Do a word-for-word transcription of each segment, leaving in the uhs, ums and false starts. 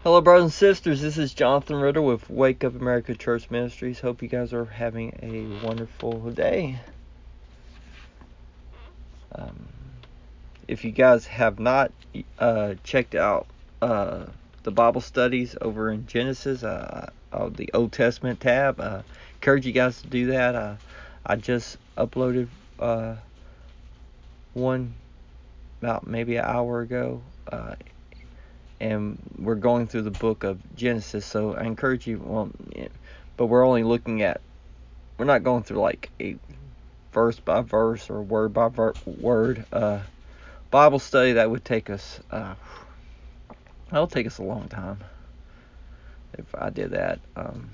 Hello, brothers and sisters. This is Jonathan Ritter with Wake Up America Church Ministries. Hope you guys are having a wonderful day. Um, if you guys have not uh, checked out uh, the Bible studies over in Genesis, uh, uh, the Old Testament tab, uh, encourage you guys to do that. Uh, I just uploaded uh, one about maybe an hour ago. Uh, and we're going through the book of Genesis, so I encourage you, well, but we're only looking at, we're not going through like a verse by verse or word by ver- word uh, Bible study. That would take us, uh, that'll take us a long time if I did that. Um,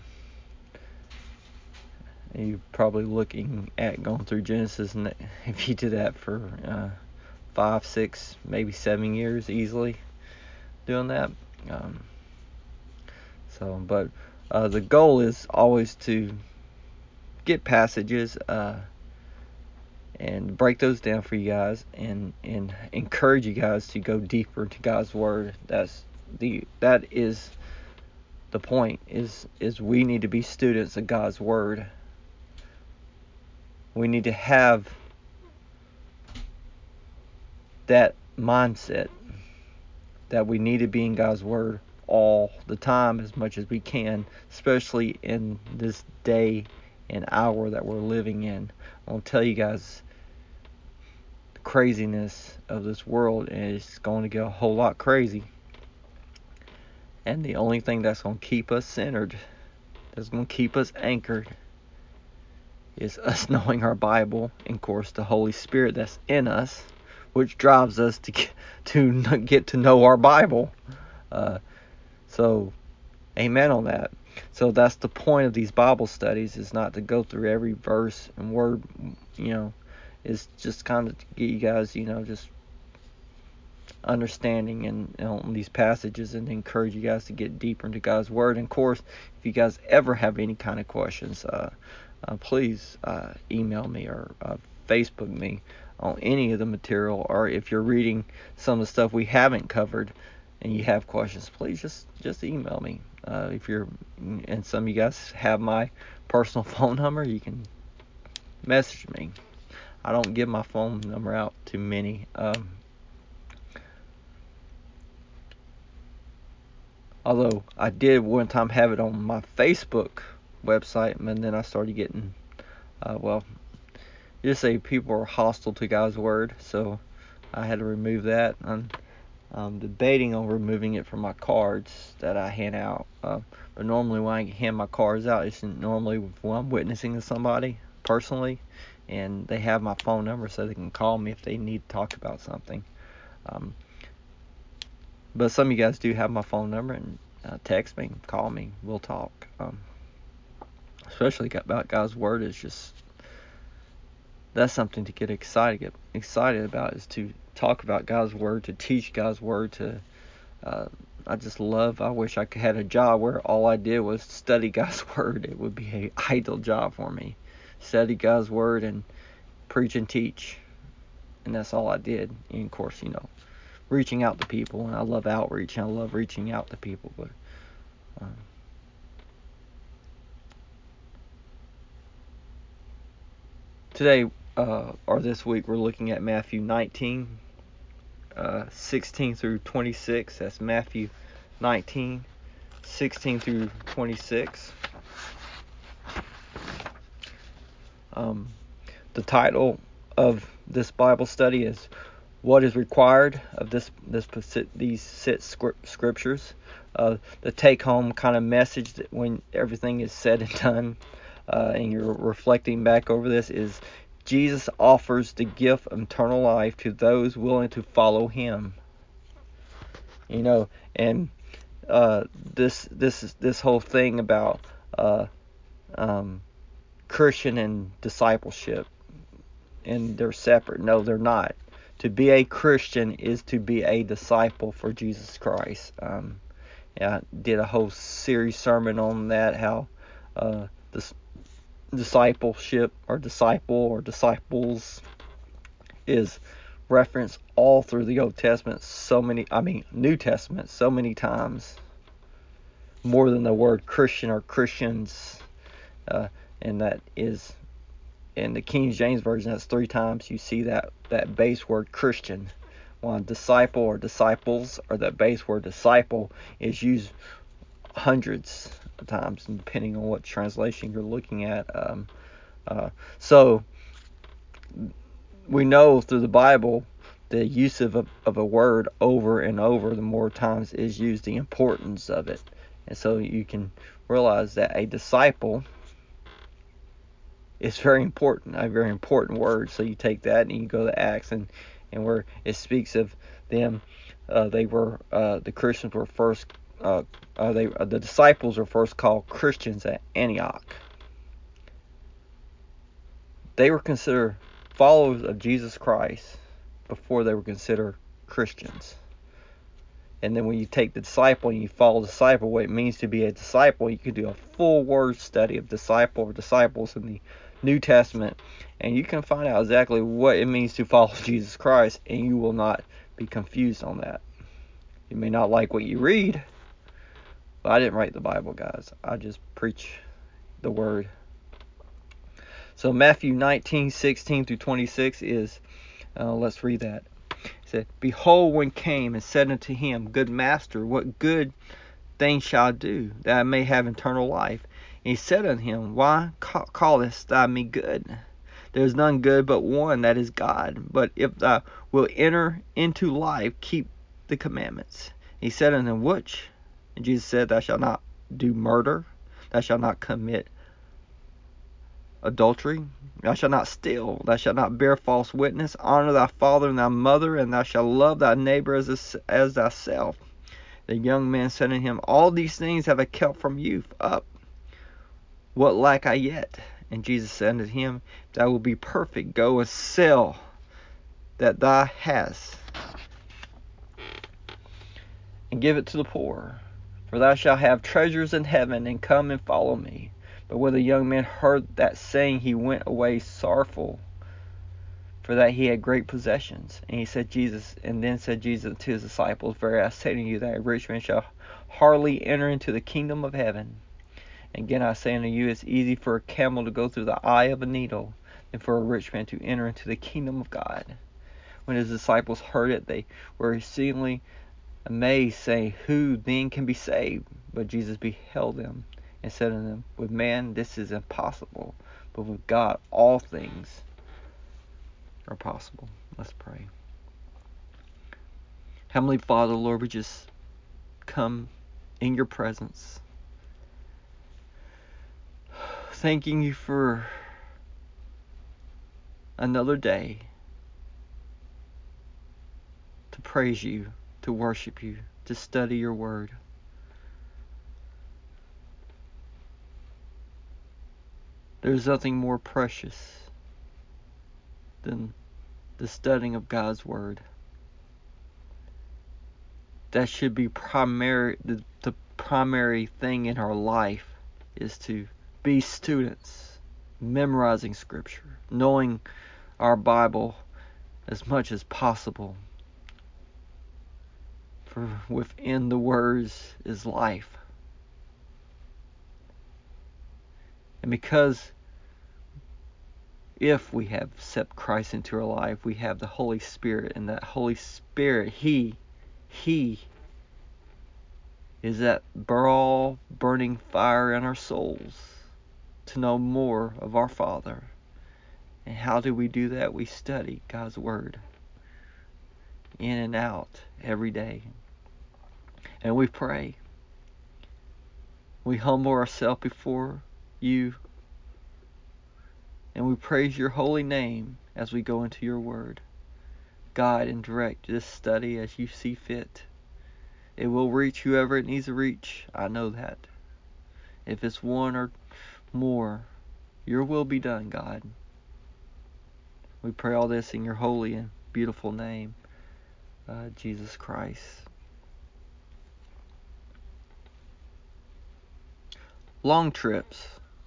you're probably looking at going through Genesis, and if you did that for uh, five, six, maybe seven years easily doing that. Um, so, but uh, the goal is always to get passages uh, and break those down for you guys, and and encourage you guys to go deeper into God's Word. That's the that is the point. Is is we need to be students of God's Word. We need to have that mindset that we need to be in God's Word all the time as much as we can, especially in this day and hour that we're living in. I'll tell you guys, the craziness of this world is going to get a whole lot crazy. And the only thing that's going to keep us centered, that's going to keep us anchored, is us knowing our Bible, and of course the Holy Spirit that's in us, which drives us to get to get to know our Bible. Uh, so, amen on that. So that's the point of these Bible studies, is not to go through every verse and word, you know, is just kind of to get you guys, you know, just understanding and you know, these passages, and encourage you guys to get deeper into God's Word. And of course, if you guys ever have any kind of questions, uh, uh, please uh, email me or uh, Facebook me on any of the material, or if you're reading some of the stuff we haven't covered and you have questions, please just just email me. Uh, if you're and some of you guys have my personal phone number, you can message me. I don't give my phone number out to many. Um, Although I did one time have it on my Facebook website, and then I started getting, uh, well, just say people are hostile to God's Word, so I had to remove that. I'm, I'm debating on removing it from my cards that I hand out. Uh, but normally when I hand my cards out, it's normally when I'm witnessing to somebody personally, and they have my phone number so they can call me if they need to talk about something. Um, But some of you guys do have my phone number, and uh, text me, call me, we'll talk. Um, especially about God's Word is just, that's something to get excited get excited about, is to talk about God's Word, to teach God's Word, to uh, I just love, I wish I could had a job where all I did was study God's Word. It would be an ideal job for me. Study God's Word and preach and teach. And that's all I did. And of course, you know, reaching out to people, and I love outreach, and I love reaching out to people, but um, today uh, or this week we're looking at Matthew nineteen, uh, sixteen through twenty-six. That's Matthew nineteen, sixteen through twenty-six. Um, the title of this Bible study is "What is Required of this this these six scriptures." Uh, the take-home kind of message that when everything is said and done, uh, and you're reflecting back over this, is Jesus offers the gift of eternal life to those willing to follow Him. You know, and uh, this this this whole thing about uh, um, Christian and discipleship, and they're separate. No, they're not. To be a Christian is to be a disciple for Jesus Christ. Um, yeah, I did a whole series sermon on that, how uh, this discipleship or disciple or disciples is referenced all through the Old Testament so many, I mean New Testament so many times. more than the word Christian or Christians, uh, and that is in the King James Version. That's three times you see that that base word Christian. While disciple or disciples, or that base word disciple, is used hundreds of times, depending on what translation you're looking at. Um, uh, so we know through the Bible the use of a, of a word over and over, the more times is used, the importance of it. And so you can realize that a disciple is very important, a very important word. So you take that and you go to Acts, and, and where it speaks of them, uh, they were, uh, the Christians were first, uh, uh, they uh, the disciples were first called Christians at Antioch. They were considered followers of Jesus Christ before they were considered Christians. And then when you take the disciple and you follow disciple, what it means to be a disciple, you can do a full word study of disciple or disciples in the New Testament, and you can find out exactly what it means to follow Jesus Christ, and you will not be confused on that. You may not like what you read, but I didn't write the Bible, guys. I just preach the word. So Matthew nineteen, sixteen through twenty-six is, uh, let's read that. It said, Behold, one came and said unto him, Good master, what good thing shall I do, that I may have eternal life? And he said unto him, Why callest thou me good? There is none good but one, that is God. But if thou wilt enter into life, keep the commandments. And he said unto him, Which? And Jesus said, Thou shalt not do murder, thou shalt not commit adultery, thou shalt not steal, thou shalt not bear false witness, honor thy father and thy mother, and thou shalt love thy neighbor as, as thyself. The young man said unto him, All these things have I kept from youth up. What lack I yet? And Jesus said unto him, Thou wilt be perfect, go and sell that thou hast, and give it to the poor, for thou shalt have treasures in heaven, and come and follow me. But when the young man heard that saying, he went away sorrowful, for that he had great possessions. And he said Jesus, and then said Jesus to his disciples, Verily I say to you, that a rich man shall hardly enter into the kingdom of heaven. Again I say unto you, it's easy for a camel to go through the eye of a needle, than for a rich man to enter into the kingdom of God. When his disciples heard it, they were exceedingly amazed, saying, Who then can be saved? But Jesus beheld them, and said unto them, With man this is impossible, but with God all things are possible. Let's pray. Heavenly Father, Lord, we just come in your presence, thanking you for another day to praise you, to worship you, to study your word. There's nothing more precious than the studying of God's word. That should be primary. The, the primary thing in our life is to be students, memorizing scripture, knowing our Bible as much as possible. For within the words is life. And because if we have accepted Christ into our life, we have the Holy Spirit, and that Holy Spirit, He, He is that brawl burning fire in our souls to know more of our Father. And how do we do that? We study God's Word in and out every day. And we pray. We humble ourselves before you. And we praise your holy name as we go into your word. Guide and direct this study as you see fit. It will reach whoever it needs to reach. I know that. If it's one or more, your will be done, God. We pray all this in your holy and beautiful name, uh, Jesus Christ. Long trips.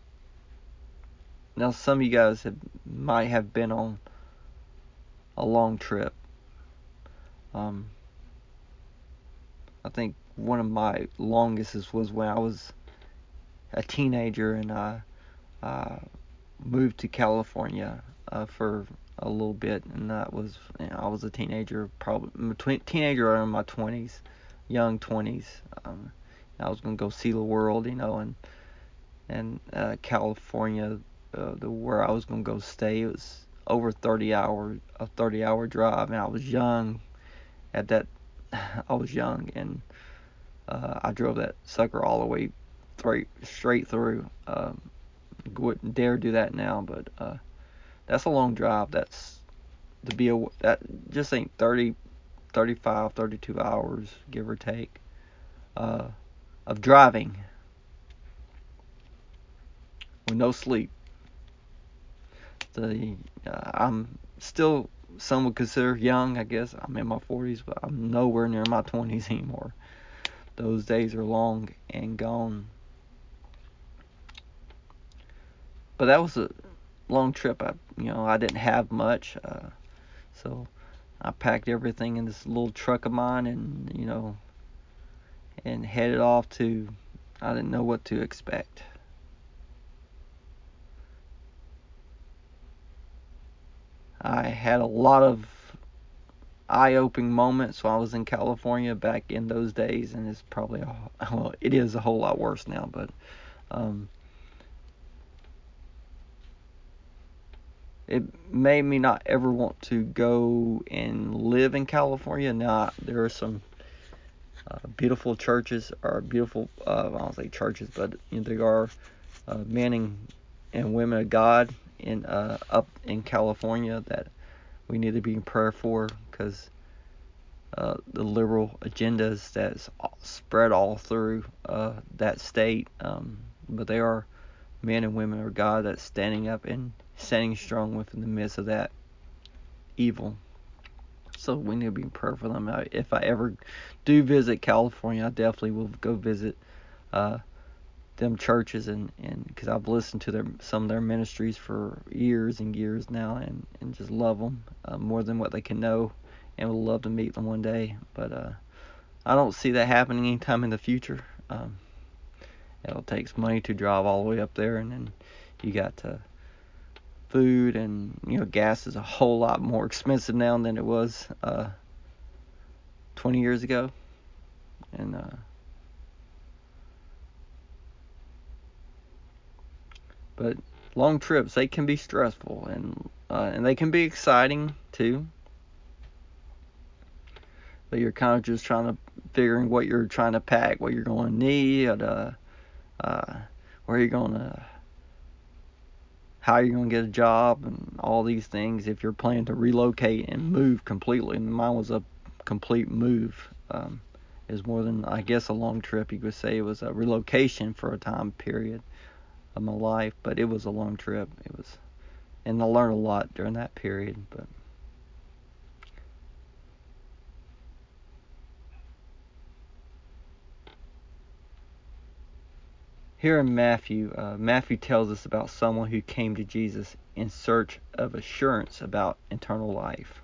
Now, some of you guys have, might have been on a long trip. Um, I think one of my longest was when I was a teenager and I uh, moved to California uh, for a little bit, and that was, you know, I was a teenager, probably between teenager or in my twenties, young twenties. Um, I was gonna go see the world, you know, and and uh, California, uh, the where I was gonna go stay. It was over thirty hour a thirty hour drive, and I was young at that. I was young, and uh, I drove that sucker all the way straight straight through. Um, wouldn't dare do that now, but uh, that's a long drive. That's to be a that just ain't thirty, thirty-five, thirty-two hours, give or take, uh, of driving with no sleep. The uh, I'm still, some would consider young. I guess I'm in my forties, but I'm nowhere near my twenties anymore. Those days are long and gone. But that was a long trip. I you know I didn't have much, uh, so I packed everything in this little truck of mine, and you know and headed off to, I didn't know what to expect. I had a lot of eye-opening moments while I was in California back in those days, and it's probably a, well, it is a whole lot worse now. But um, it made me not ever want to go and live in California. Now there are some uh, beautiful churches, or beautiful, uh, I don't say churches, but you know, there are uh, men and, and women of God in uh, up in California that we need to be in prayer for, because uh, the liberal agendas that's spread all through uh, that state. Um, but they are men and women of God that's standing up and standing strong within the midst of that evil. So we need to be in prayer for them. If I ever do visit California, I definitely will go visit uh, them churches, and and because I've listened to their some of their ministries for years and years now, and and just love them uh, more than what they can know, and would love to meet them one day. But uh, I don't see that happening anytime in the future. Um, it takes money to drive all the way up there, and then you got to food, and you know gas is a whole lot more expensive now than it was uh, twenty years ago, and uh, but long trips, they can be stressful, and uh, and they can be exciting too. But you're kind of just trying to figuring what you're trying to pack, what you're going to need, uh, uh, where you're going to, how you're going to get a job, and all these things. If you're planning to relocate and move completely, and mine was a complete move. Um, is more than, I guess, a long trip. You could say it was a relocation for a time period of my life, but it was a long trip. It was, and I learned a lot during that period. But here in Matthew, uh, Matthew tells us about someone who came to Jesus in search of assurance about eternal life.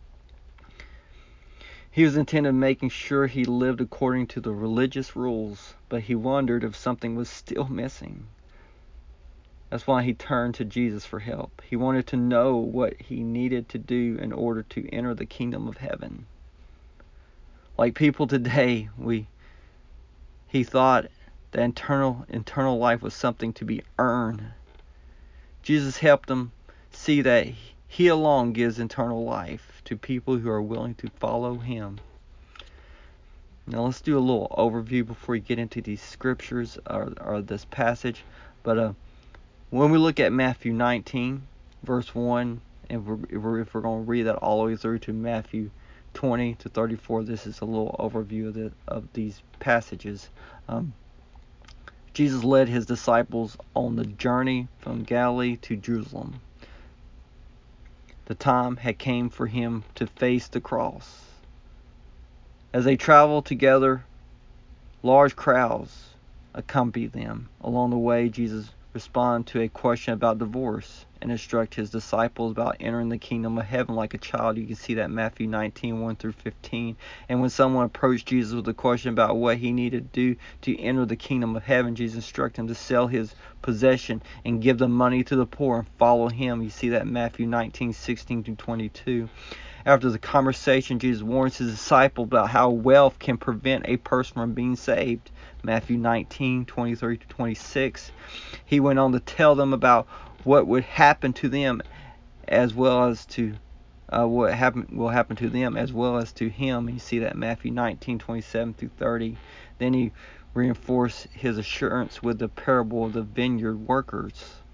He was intent on making sure he lived according to the religious rules, but he wondered if something was still missing. That's why he turned to Jesus for help. He wanted to know what he needed to do in order to enter the kingdom of heaven. Like people today, we he thought that eternal eternal life was something to be earned. Jesus helped him see that he alone gives eternal life to people who are willing to follow him. Now let's do a little overview before we get into these scriptures, or, or this passage. But uh, when we look at Matthew nineteen, verse one, and if we're, if we're, if we're going to read that all the way through to Matthew twenty to thirty-four, this is a little overview of, the, of these passages. Um, Jesus led his disciples on the journey from Galilee to Jerusalem. The time had came for him to face the cross. As they traveled together, large crowds accompanied them. Along the way, Jesus respond to a question about divorce and instruct his disciples about entering the kingdom of heaven like a child. You can see that in Matthew nineteen, one through fifteen. And when someone approached Jesus with a question about what he needed to do to enter the kingdom of heaven, Jesus instructed him to sell his possession and give the money to the poor and follow him. You see that in Matthew nineteen, sixteen through twenty-two. After the conversation, Jesus warns his disciples about how wealth can prevent a person from being saved. Matthew nineteen, twenty-three to twenty-six. He went on to tell them about what would happen to them as well as to uh, what happen will happen to them as well as to him. You see that in Matthew nineteen, twenty-seven through thirty. Then he reinforced his assurance with the parable of the vineyard workers.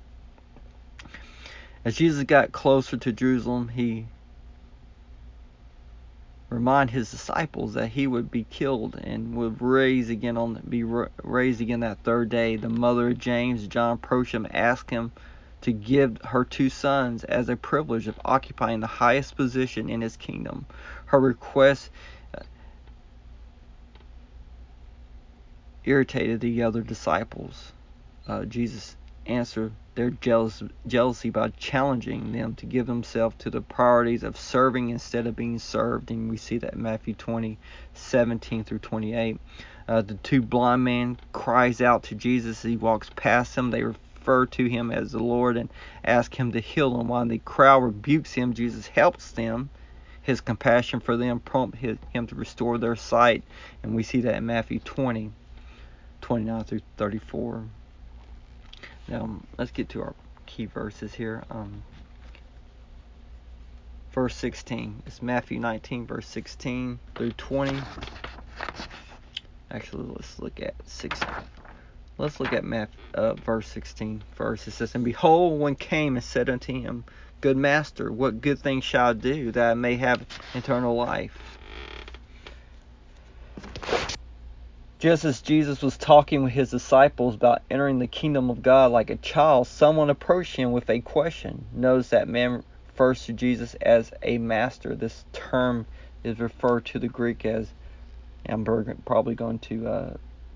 As Jesus got closer to Jerusalem, he remind his disciples that he would be killed and would raise again on be raised again that third day. The mother of James, John, approached him, asked him to give her two sons as a privilege of occupying the highest position in his kingdom. Her request uh, irritated the other disciples. Uh, Jesus answered their jealous, jealousy by challenging them to give themselves to the priorities of serving instead of being served. And we see that in Matthew twenty, seventeen through twenty-eight. Uh, the two blind men cries out to Jesus as he walks past them. They refer to him as the Lord and ask him to heal them. While the crowd rebukes him, Jesus helps them. His compassion for them prompts him to restore their sight. And we see that in Matthew twenty, twenty-nine through thirty-four. Now, let's get to our key verses here. Um, verse sixteen. It's Matthew nineteen, verse sixteen through twenty. Actually, let's look at sixteen. Let's look at Matthew, uh, verse sixteen first. It says, "And behold, one came and said unto him, Good master, what good thing shall I do that I may have eternal life?" Just as Jesus was talking with his disciples about entering the kingdom of God like a child, someone approached him with a question. Notice that man refers to Jesus as a master. This term is referred to the Greek as, I'm probably going to uh,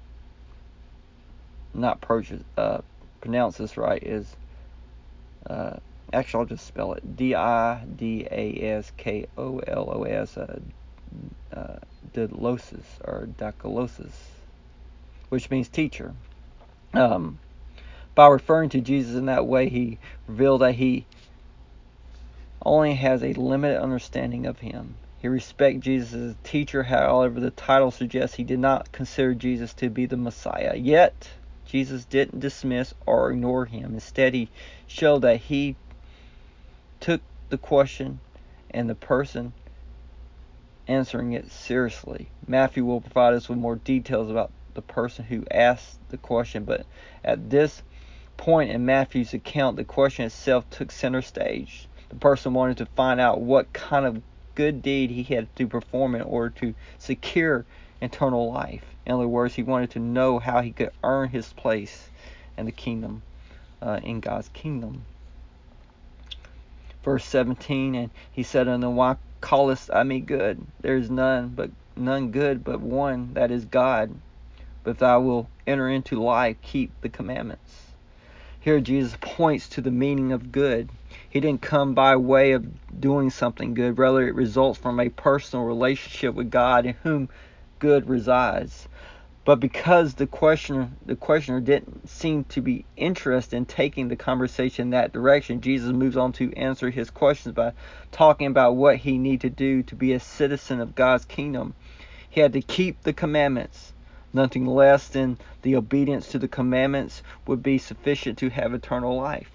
not uh, pronounce this right, is, uh, actually I'll just spell it, D I D A S K O L O S, uh, uh, Dilosis, or Dikalosis, which means teacher. Um, by referring to Jesus in that way, he revealed that he only has a limited understanding of him. He respects Jesus as a teacher, however, the title suggests he did not consider Jesus to be the Messiah. Yet, Jesus didn't dismiss or ignore him. Instead, he showed that he took the question and the person answering it seriously. Matthew will provide us with more details about the person who asked the question, but at this point in Matthew's account, the question itself took center stage. The person wanted to find out what kind of good deed he had to perform in order to secure eternal life. In other words, he wanted to know how he could earn his place in the kingdom, uh, in God's kingdom. Verse seventeen, and he said unto them, Why callest thou me good? There is none but none good but one, that is God. But if thou wilt enter into life, keep the commandments. Here Jesus points to the meaning of good. He didn't come by way of doing something good. Rather, it results from a personal relationship with God in whom good resides. But because the questioner, the questioner didn't seem to be interested in taking the conversation in that direction, Jesus moves on to answer his questions by talking about what he needed to do to be a citizen of God's kingdom. He had to keep the commandments. Nothing less than the obedience to the commandments would be sufficient to have eternal life.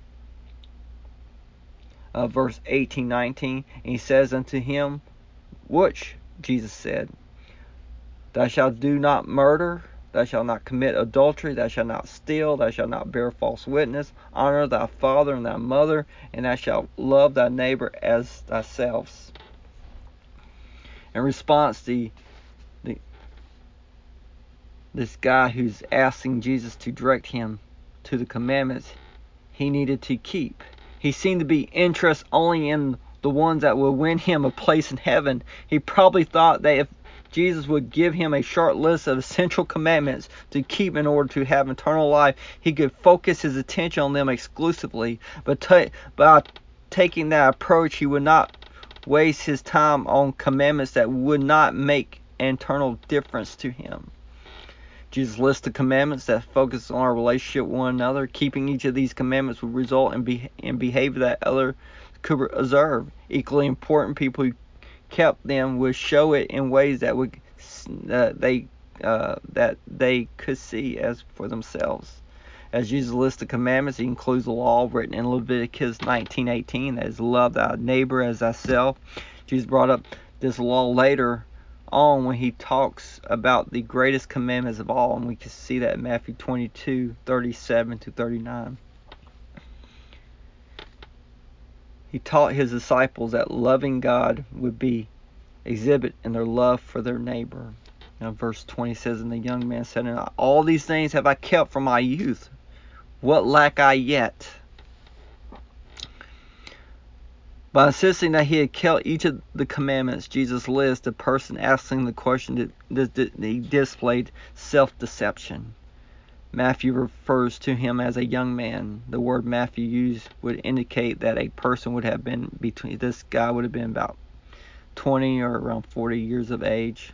Uh, verse eighteen, nineteen, and he says unto him, which, Jesus said, Thou shalt do not murder, thou shalt not commit adultery, thou shalt not steal, thou shalt not bear false witness, honor thy father and thy mother, and thou shalt love thy neighbor as thyself. In response, the, the this guy who's asking Jesus to direct him to the commandments he needed to keep. He seemed to be interested only in the ones that will win him a place in heaven. He probably thought that if Jesus would give him a short list of essential commandments to keep in order to have eternal life, he could focus his attention on them exclusively. But t- by taking that approach, he would not waste his time on commandments that would not make an eternal difference to him. Jesus lists the commandments that focus on our relationship with one another. Keeping each of these commandments would result in, be- in behavior that others could observe. Equally important, people who kept them would show it in ways that would uh, they uh, that they could see as for themselves. As Jesus lists the commandments, he includes the law written in Leviticus nineteen eighteen, that is, love thy neighbor as thyself. Jesus brought up this law later on when he talks about the greatest commandments of all, and we can see that in Matthew twenty-two thirty-seven to thirty-nine. He taught his disciples that loving God would be exhibit in their love for their neighbor. Now, verse twenty says, and the young man said, all these things have I kept from my youth. What lack I yet? By insisting that he had kept each of the commandments Jesus lists, the person asking the question that he displayed self-deception. Matthew refers to him as a young man. The word Matthew used would indicate that a person would have been between, this guy would have been about twenty or around forty years of age.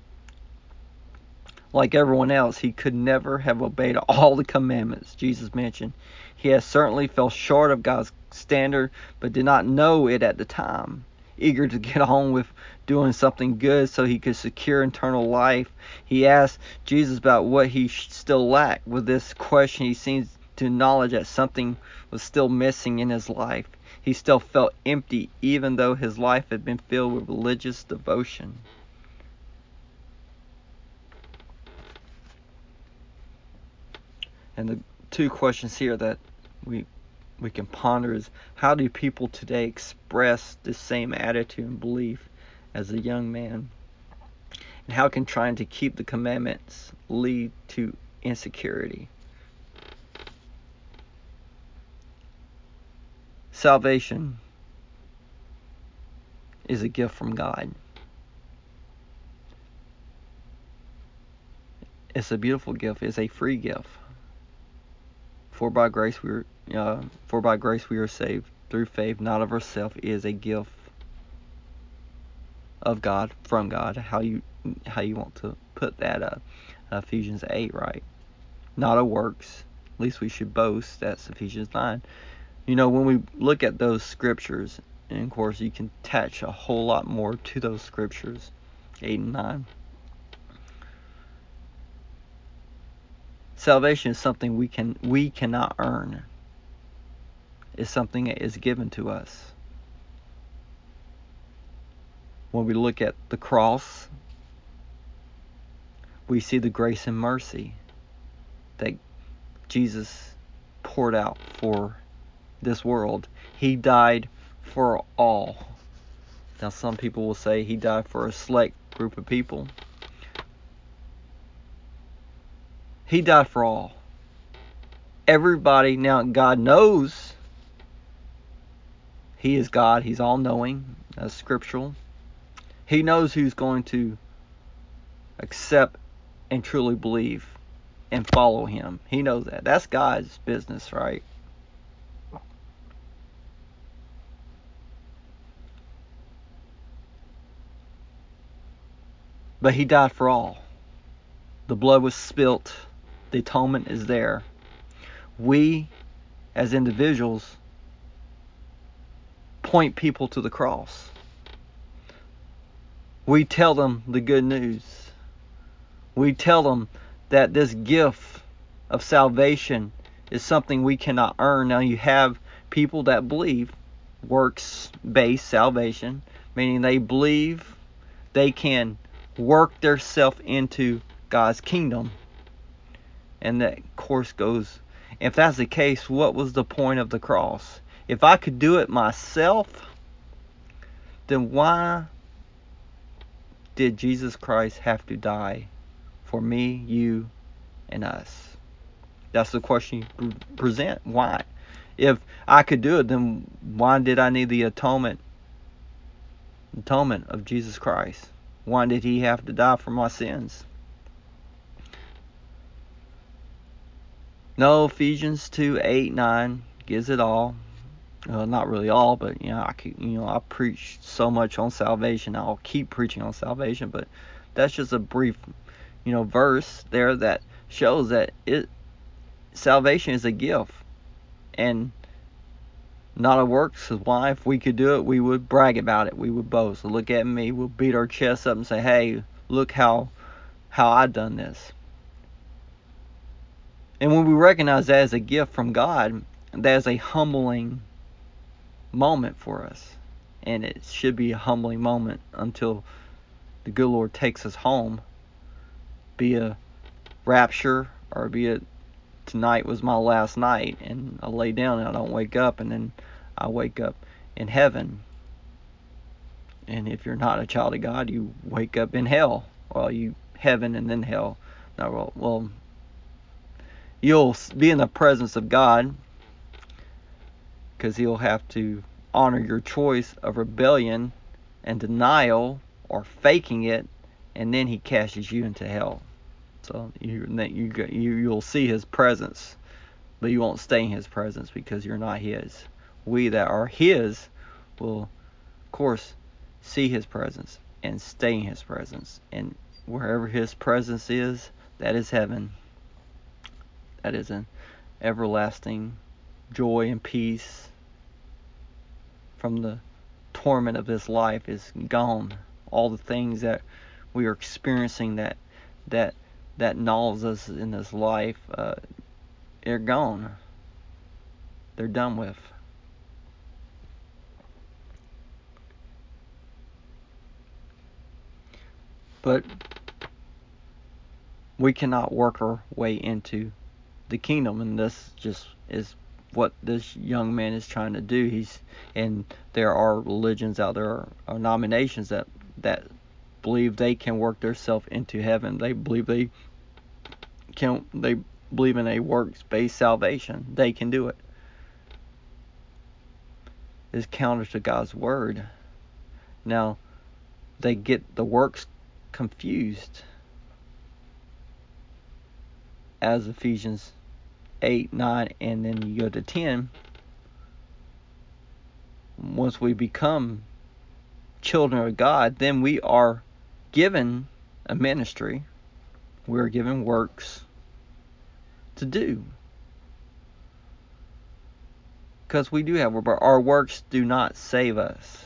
Like everyone else, he could never have obeyed all the commandments Jesus mentioned. He has certainly fell short of God's standard, but did not know it at the time. Eager to get on with doing something good so he could secure eternal life, he asked Jesus about what he still lacked. With this question, he seems to acknowledge that something was still missing in his life. He still felt empty, even though his life had been filled with religious devotion. And the two questions here that we we can ponder is, how do people today express the same attitude and belief as a young man? And how can trying to keep the commandments lead to insecurity? Salvation is a gift from God. It's a beautiful gift. It's a free gift. For by grace we are, uh, for by grace we are saved through faith, not of ourselves. It is a gift of God, from God. How you how you want to put that? Uh, Ephesians eight, right? Not of works, least we should boast. That's Ephesians nine. You know, when we look at those scriptures, and of course you can attach a whole lot more to those scriptures, eight and nine. Salvation is something we can we cannot earn. It's something that is given to us. When we look at the cross, we see the grace and mercy that Jesus poured out for this world. He died for all. Now, some people will say he died for a select group of people. He died for all. Everybody, now God knows he is God. He's all-knowing. That's scriptural. He knows who's going to accept and truly believe and follow him. He knows that. That's God's business, right? But he died for all. The blood was spilt. The atonement is there. We, as individuals, point people to the cross. We tell them the good news. We tell them that this gift of salvation is something we cannot earn. Now, you have people that believe works-based salvation, meaning they believe they can work themselves into God's kingdom. And that, of course, goes, if that's the case, what was the point of the cross? If I could do it myself, then why did Jesus Christ have to die for me, you, and us? That's the question you present. Why? If I could do it, then why did I need the atonement atonement of Jesus Christ? Why did he have to die for my sins? No, Ephesians two, eight, nine gives it all. Uh, not really all, but you know, I keep, you know, I preach so much on salvation. I'll keep preaching on salvation, but that's just a brief, you know, verse there that shows that it salvation is a gift and not a works. Because why? If we could do it, we would brag about it. We would boast. So look at me. We'll beat our chests up and say, "Hey, look how how I done this." And when we recognize that as a gift from God, that is a humbling moment for us. And it should be a humbling moment until the good Lord takes us home. Be a rapture, or be it tonight was my last night and I lay down and I don't wake up, and then I wake up in heaven. And if you're not a child of God, you wake up in hell. Well, you heaven and then hell. No, well, well, you'll be in the presence of God, because he'll have to honor your choice of rebellion and denial or faking it, and then he casts you into hell. So you you you you'll see his presence, but you won't stay in his presence because you're not his. We that are his will, of course, see his presence and stay in his presence. And wherever his presence is, that is heaven. That is an everlasting joy and peace. From the torment of this life is gone. All the things that we are experiencing that that that gnaws us in this life, uh, they're gone. They're done with. But we cannot work our way into the kingdom, and this just is what this young man is trying to do. He's and there are religions out there, or denominations that that believe they can work themselves into heaven. They believe they can. They believe in a works-based salvation. They can do it. It's counter to God's word. Now, they get the works confused, as Ephesians eight, nine, and then you go to ten. Once we become children of God, then we are given a ministry. We are given works to do. Because we do have, but our works do not save us.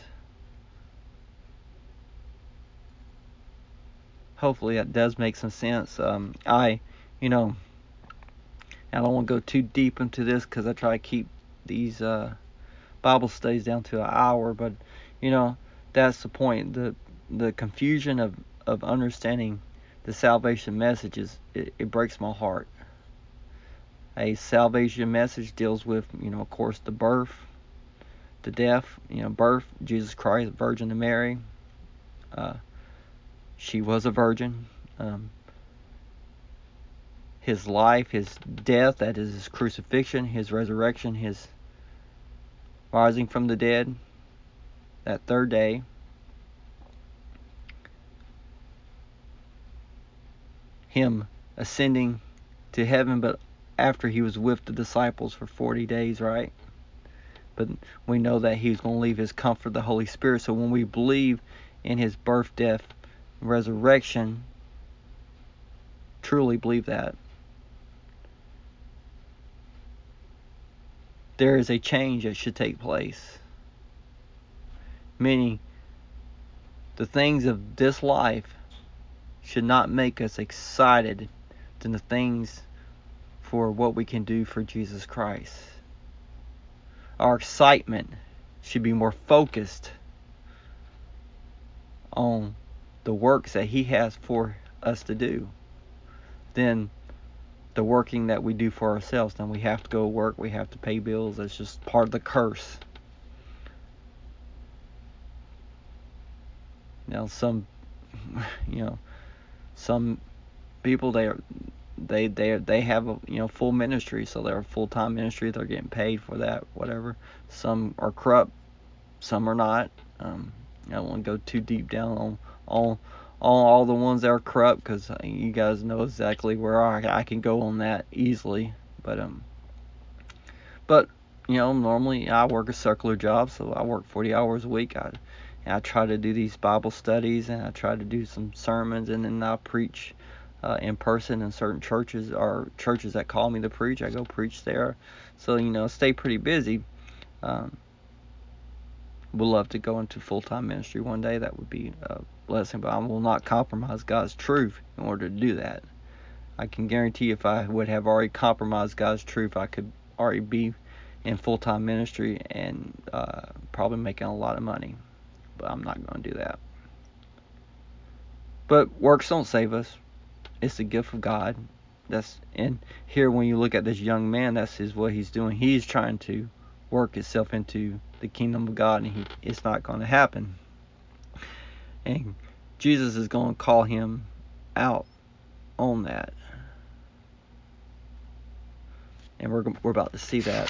Hopefully that does make some sense. Um, I, you know, I don't want to go too deep into this because I try to keep these uh, Bible studies down to an hour. But, you know, that's the point. The the confusion of, of understanding the salvation messages, it, it breaks my heart. A salvation message deals with, you know, of course, the birth, the death, you know, birth, Jesus Christ, Virgin to Mary. Uh, she was a virgin. Um, his life, his death, that is his crucifixion, his resurrection, his rising from the dead, that third day. Him ascending to heaven, but after he was with the disciples for forty days, right? But we know that he's going to leave his comfort, the Holy Spirit. So when we believe in his birth, death, resurrection, truly believe that, there is a change that should take place. Meaning, the things of this life should not make us excited than the things for what we can do for Jesus Christ. Our excitement should be more focused on the works that he has for us to do than the working that we do for ourselves. Then we have to go work, we have to pay bills. That's just part of the curse. Now some, you know, some people, they are they they they have a, you know, full ministry, so they're a full-time ministry, they're getting paid for that, whatever. Some are corrupt, some are not. um I don't want to go too deep down on all on all the ones that are corrupt, because you guys know exactly where I, I can go on that easily. But um, but you know, normally I work a circular job, so I work forty hours a week. I and I try to do these Bible studies, and I try to do some sermons, and then I preach uh, in person in certain churches, or churches that call me to preach. I go preach there, so you know, stay pretty busy. Um, would love to go into full-time ministry one day. That would be a blessing, but I will not compromise God's truth in order to do that. I can guarantee if I would have already compromised God's truth, I could already be in full-time ministry and uh, probably making a lot of money. But I'm not going to do that. But works don't save us. It's the gift of God. That's and here when you look at this young man, that's his what he's doing. He's trying to work himself into the kingdom of God, and he, it's not going to happen. And Jesus is going to call him out on that. And we're we're about to see that.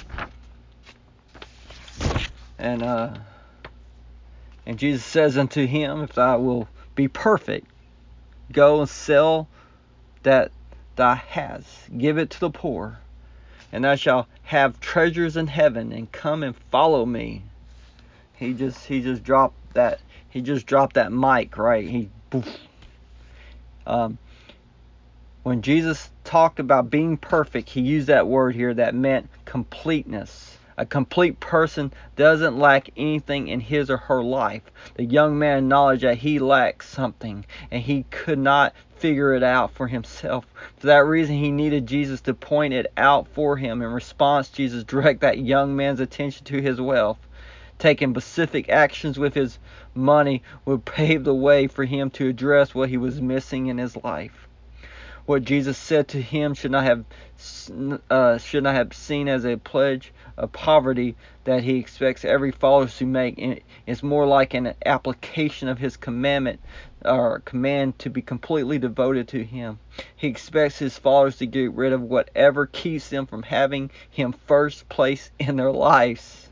And uh, and Jesus says unto him, if thou wilt be perfect, go and sell that thou hast, give it to the poor, and thou shalt have treasures in heaven, and come and follow me. He just he just dropped that he just dropped that mic, right? He poof. Um, when Jesus talked about being perfect, he used that word here that meant completeness. A complete person doesn't lack anything in his or her life. The young man acknowledged that he lacked something, and he could not figure it out for himself. For that reason, he needed Jesus to point it out for him. In response, Jesus directed that young man's attention to his wealth. Taking specific actions with his money would pave the way for him to address what he was missing in his life. What Jesus said to him should not have uh, should not have seen as a pledge of poverty that he expects every follower to make. It's more like an application of his commandment or command to be completely devoted to him. He expects his followers to get rid of whatever keeps them from having him first place in their lives.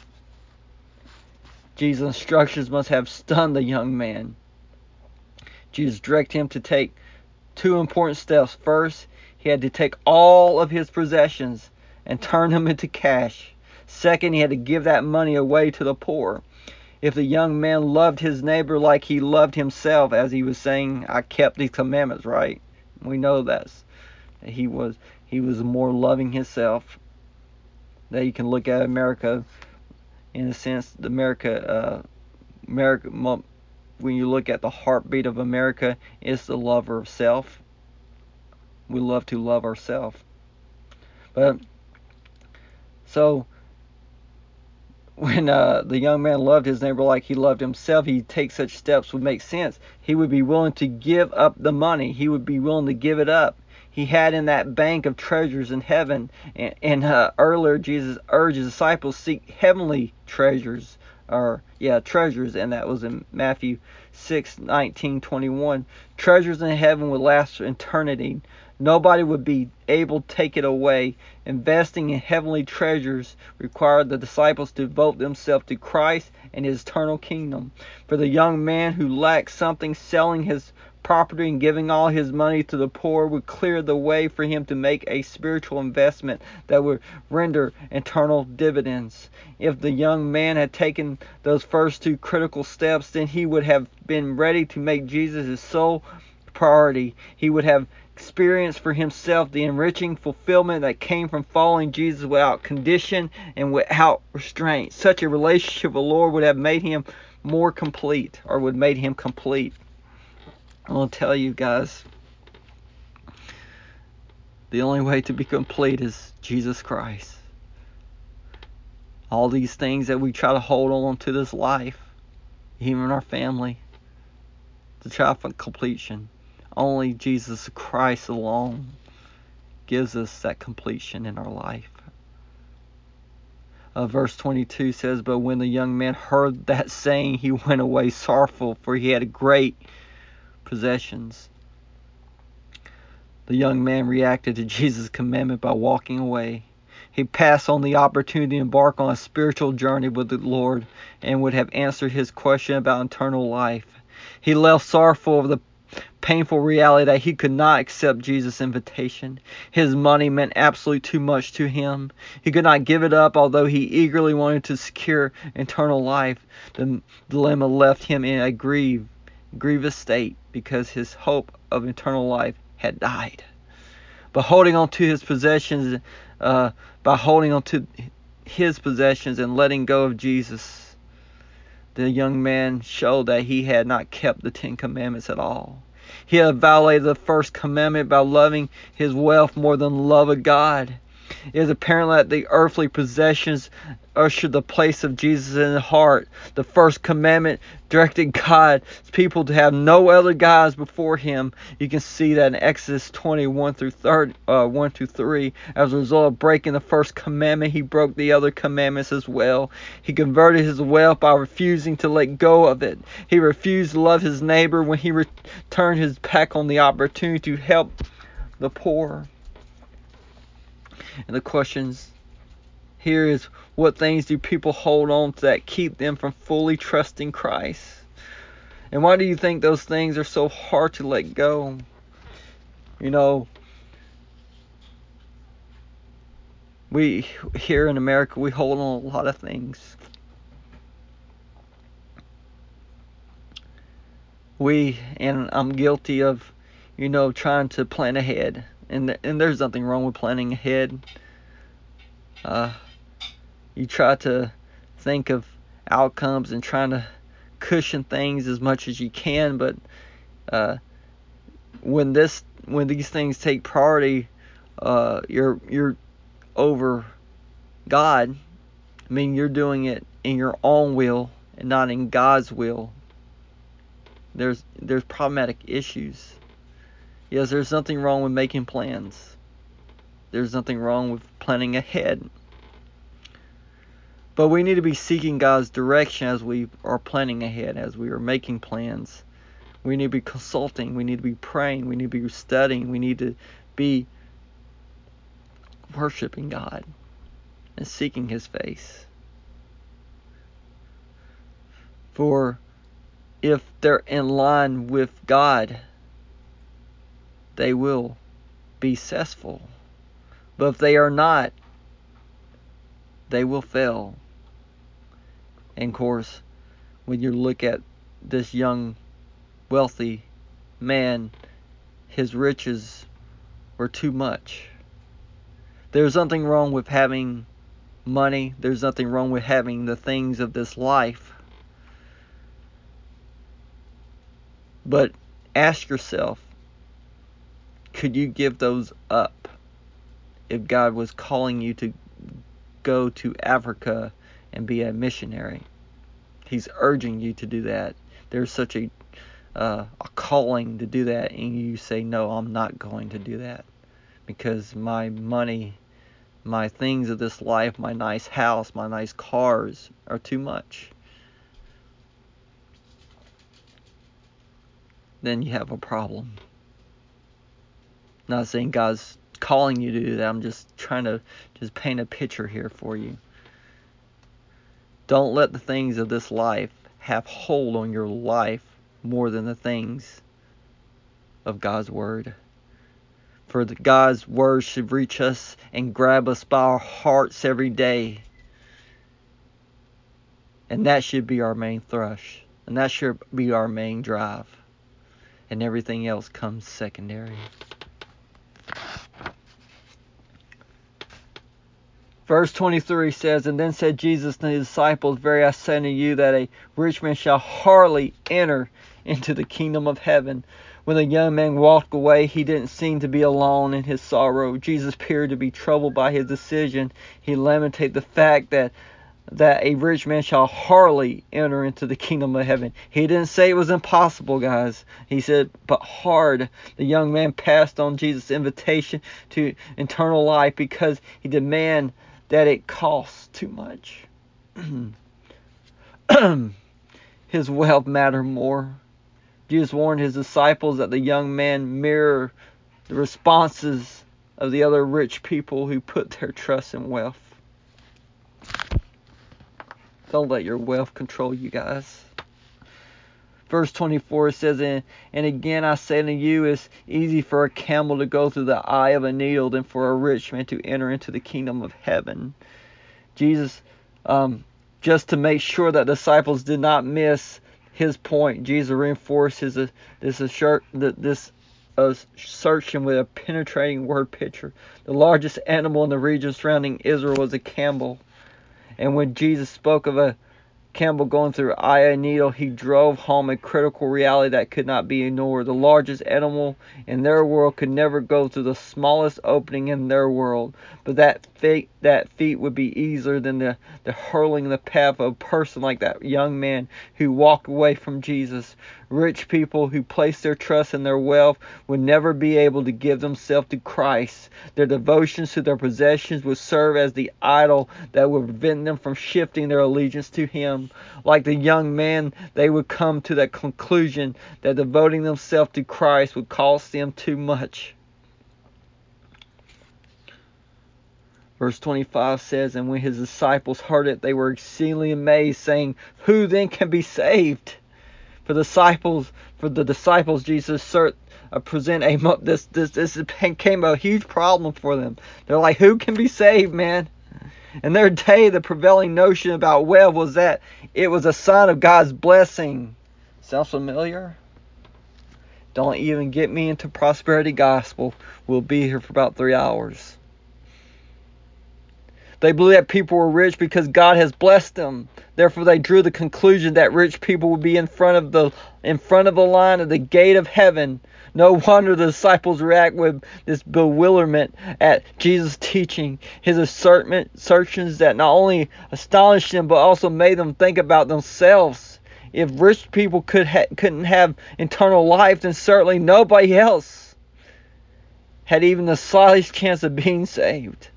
Jesus' instructions must have stunned the young man. Jesus directed him to take two important steps. First, he had to take all of his possessions and turn them into cash. Second, he had to give that money away to the poor. If the young man loved his neighbor like he loved himself, as he was saying, I kept these commandments, right? We know that's, that he was he was more loving himself. That you can look at America, in a sense, the America, uh, America. When you look at the heartbeat of America, it's the lover of self. We love to love ourselves. But so when uh, the young man loved his neighbor like he loved himself, he take such steps would make sense. He would be willing to give up the money. He would be willing to give it up. He had in that bank of treasures in heaven. And, and uh, earlier, Jesus urged his disciples seek heavenly treasures, or yeah, treasures, and that was in Matthew six nineteen twenty-one. Treasures in heaven would last for eternity. Nobody would be able to take it away. Investing in heavenly treasures required the disciples to devote themselves to Christ and his eternal kingdom. For the young man who lacked something, selling his property and giving all his money to the poor would clear the way for him to make a spiritual investment that would render eternal dividends. If the young man had taken those first two critical steps, then he would have been ready to make Jesus his sole priority. He would have experienced for himself the enriching fulfillment that came from following Jesus without condition and without restraint. Such a relationship with the Lord would have made him more complete, or would have made him complete. I will tell you guys, the only way to be complete is Jesus Christ. All these things that we try to hold on to this life, even our family, to try for completion, only Jesus Christ alone gives us that completion in our life. Uh, verse twenty-two says, but when the young man heard that saying, he went away sorrowful, for he had great possessions. The young man reacted to Jesus' commandment by walking away. He passed on the opportunity to embark on a spiritual journey with the Lord and would have answered his question about eternal life. He left sorrowful of the painful reality that he could not accept Jesus' invitation. His money meant absolutely too much to him. He could not give it up, although he eagerly wanted to secure eternal life. The dilemma left him in a grieve, grievous state because his hope of eternal life had died. But holding on to his possessions, uh, by holding on to his possessions and letting go of Jesus, the young man showed that he had not kept the Ten Commandments at all. He had violated the first commandment by loving his wealth more than the love of God. It is apparent that the earthly possessions ushered the place of Jesus in the heart. The first commandment directed God's people to have no other gods before him. You can see that in Exodus twenty-one through thirty, uh, one through three. As a result of breaking the first commandment, he broke the other commandments as well. He converted his wealth by refusing to let go of it. He refused to love his neighbor when he re- turned his back on the opportunity to help the poor. And the questions here is, what things do people hold on to that keep them from fully trusting Christ? And why do you think those things are so hard to let go? You know, we here in America, we hold on a lot of things. We, and I'm guilty of, you know, trying to plan ahead. And, and there's nothing wrong with planning ahead. Uh, you try to think of outcomes and trying to cushion things as much as you can, but uh, when this when these things take priority, uh, you're you're over God. I mean, you're doing it in your own will and not in God's will. There's there's problematic issues. Yes, there's nothing wrong with making plans. There's nothing wrong with planning ahead. But we need to be seeking God's direction as we are planning ahead, as we are making plans. We need to be consulting. We need to be praying. We need to be studying. We need to be worshiping God and seeking His face. For if they're in line with God, they will be successful. But if they are not, they will fail. And of course, when you look at this young, wealthy man, his riches were too much. There's nothing wrong with having money. There's nothing wrong with having the things of this life. But ask yourself, could you give those up if God was calling you to go to Africa and be a missionary? He's urging you to do that. There's such a uh, a calling to do that, and you say, no, I'm not going to do that because my money, my things of this life, my nice house, my nice cars are too much. Then you have a problem. Not saying God's calling you to do that. I'm just trying to just paint a picture here for you. Don't let the things of this life have hold on your life more than the things of God's Word. For the God's Word should reach us and grab us by our hearts every day. And that should be our main thrust. And that should be our main drive. And everything else comes secondary. Verse twenty-three says, and then said Jesus to his disciples, verily I say unto you, that a rich man shall hardly enter into the kingdom of heaven. When the young man walked away, he didn't seem to be alone in his sorrow. Jesus appeared to be troubled by his decision. He lamented the fact that that a rich man shall hardly enter into the kingdom of heaven. He didn't say it was impossible, guys. He said, but hard. The young man passed on Jesus' invitation to eternal life because he demanded that it costs too much. His wealth mattered more. Jesus warned his disciples that the young man mirrored the responses of the other rich people who put their trust in wealth. Don't let your wealth control you, guys. Verse twenty-four says, and, and again I say to you, it's easy for a camel to go through the eye of a needle than for a rich man to enter into the kingdom of heaven. Jesus, um, just to make sure that disciples did not miss his point, Jesus reinforced his, uh, this assert, this assertion with a penetrating word picture. The largest animal in the region surrounding Israel was a camel. And when Jesus spoke of a camel going through eye of a needle, he drove home a critical reality that could not be ignored. The largest animal in their world could never go through the smallest opening in their world, but that feat, that feat would be easier than the, the hurling the path of a person like that young man who walked away from Jesus. Rich people who place their trust in their wealth would never be able to give themselves to Christ. Their devotions to their possessions would serve as the idol that would prevent them from shifting their allegiance to Him. Like the young man, they would come to that conclusion that devoting themselves to Christ would cost them too much. Verse twenty-five says, and when his disciples heard it, they were exceedingly amazed, saying, who then can be saved? For the disciples, for the disciples, Jesus cert, uh, present a this this this became a huge problem for them. They're like, who can be saved, man? In their day, the prevailing notion about wealth was that it was a sign of God's blessing. Sounds familiar? Don't even get me into prosperity gospel. We'll be here for about three hours. They believed that people were rich because God has blessed them. Therefore, they drew the conclusion that rich people would be in front of the in front of the line at the gate of heaven. No wonder the disciples react with this bewilderment at Jesus' teaching. His assertions that not only astonished them, but also made them think about themselves. If rich people could ha- couldn't have eternal life, then certainly nobody else had even the slightest chance of being saved.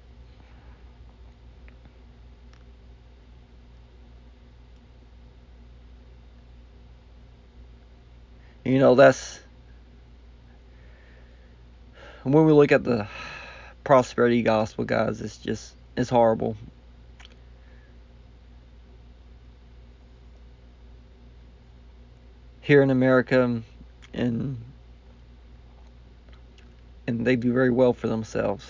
You know, that's when we look at the prosperity gospel, guys, it's just, it's horrible. Here in America, and and they do very well for themselves.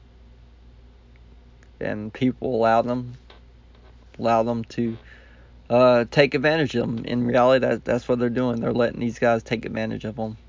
And people allow them, allow them to uh, take advantage of them. In reality, that, that's what they're doing. They're letting these guys take advantage of them.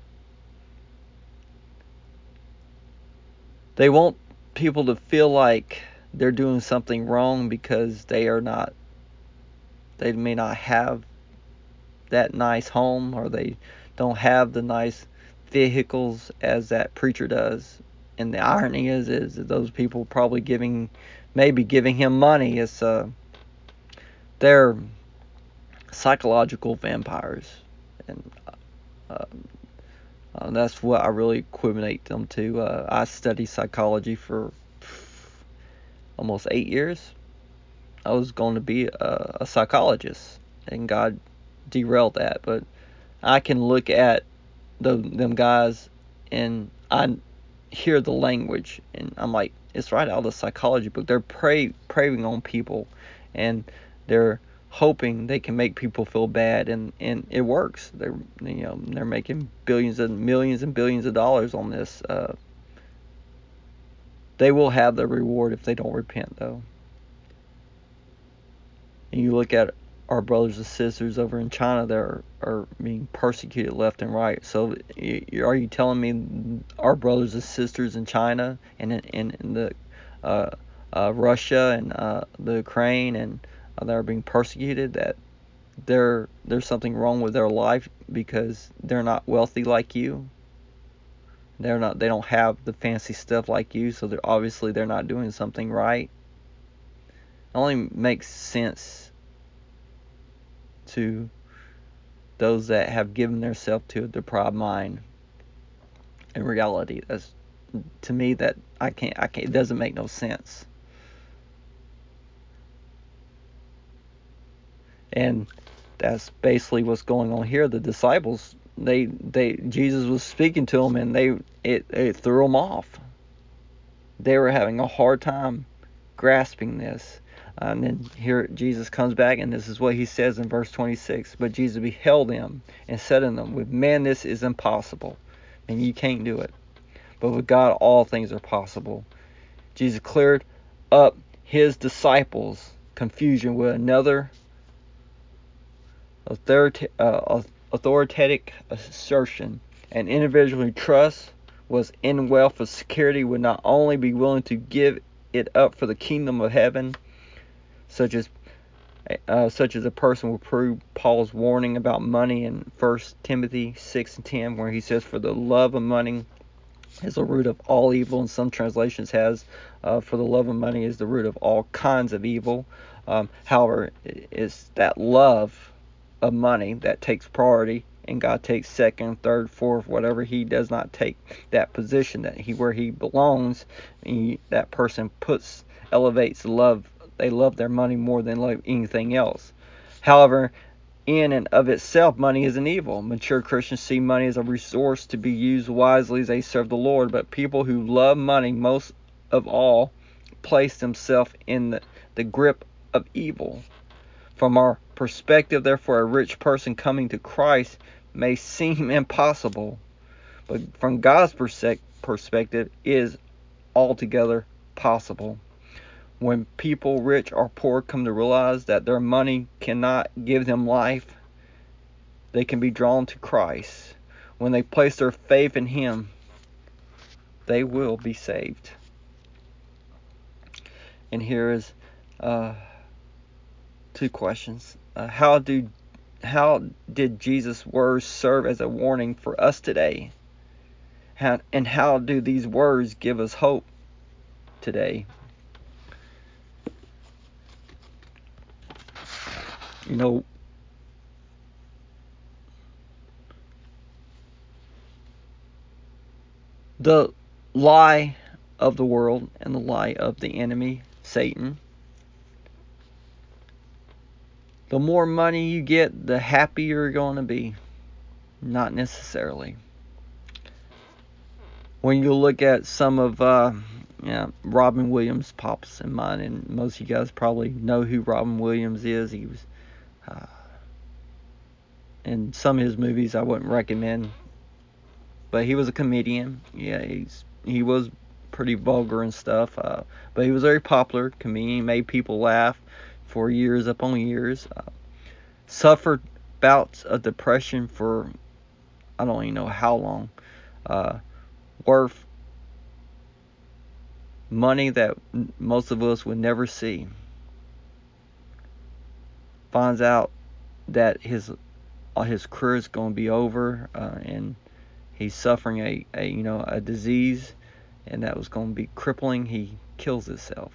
They want people to feel like they're doing something wrong because they are not, they may not have that nice home, or they don't have the nice vehicles as that preacher does. And the irony is, is that those people probably giving, maybe giving him money. It's uh, they're psychological vampires, and uh, uh, that's what I really equivalent them to. Uh, I studied psychology for almost eight years. I was going to be a, a psychologist, and God derailed that. But I can look at the, them guys, and I hear the language, and I'm like, it's right out of the psychology book. They're prey, preying on people, and they're hoping they can make people feel bad, and, and it works. They're you know they're making billions and millions and billions of dollars on this. Uh, they will have their reward if they don't repent, though. And you look at our brothers and sisters over in China that are, are being persecuted left and right. So are you telling me our brothers and sisters in China and in, in the uh, uh, Russia and uh, the Ukraine and uh, that are being persecuted, that they're, there's something wrong with their life because they're not wealthy like you? They're not. They don't have the fancy stuff like you, so they're obviously they're not doing something right. It only makes sense to those that have given themselves to a depraved mind. In reality, that's, to me, that I can't. I can't. It doesn't make no sense. And that's basically what's going on here. The disciples, they, they, Jesus was speaking to them, and they, it, it threw them off. They were having a hard time grasping this. And then here Jesus comes back, and this is what he says in verse twenty-six. But Jesus beheld them and said unto them, with man this is impossible, and you can't do it. But with God all things are possible. Jesus cleared up his disciples' confusion with another authorita- uh, authoritative assertion. An individual who trusts was in wealth or security would not only be willing to give it up for the kingdom of heaven, such as uh, such as a person will prove Paul's warning about money in First Timothy six and ten, where he says, for the love of money is the root of all evil, and some translations has, uh, for the love of money is the root of all kinds of evil. Um, however, it's that love of money that takes priority, and God takes second, third, fourth, whatever. He does not take that position that he where he belongs. He, that person puts elevates love. They love their money more than love anything else. However, in and of itself, money isn't evil. Mature Christians see money as a resource to be used wisely as they serve the Lord. But people who love money most of all place themselves in the, the grip of evil. From our perspective, therefore, a rich person coming to Christ may seem impossible, but from God's perspective, it is altogether possible. When people, rich or poor, come to realize that their money cannot give them life, they can be drawn to Christ. When they place their faith in Him, they will be saved. And here is uh, two questions. Uh, how do how did Jesus' words serve as a warning for us today? How, and how do these words give us hope today? You know, the lie of the world and the lie of the enemy, Satan. The more money you get, the happier you're going to be. Not necessarily. When you look at some of uh, yeah, Robin Williams pops in mind, and most of you guys probably know who Robin Williams is. He was uh, in some of his movies I wouldn't recommend, but he was a comedian. Yeah, he's he was pretty vulgar and stuff, uh, but he was very popular comedian. He made people laugh for years upon years. Uh, suffered bouts of depression for I don't even know how long. Uh, worth money that most of us would never see. Finds out that his uh, his career is going to be over, uh, and he's suffering a, a you know a disease, and that was going to be crippling. He kills himself.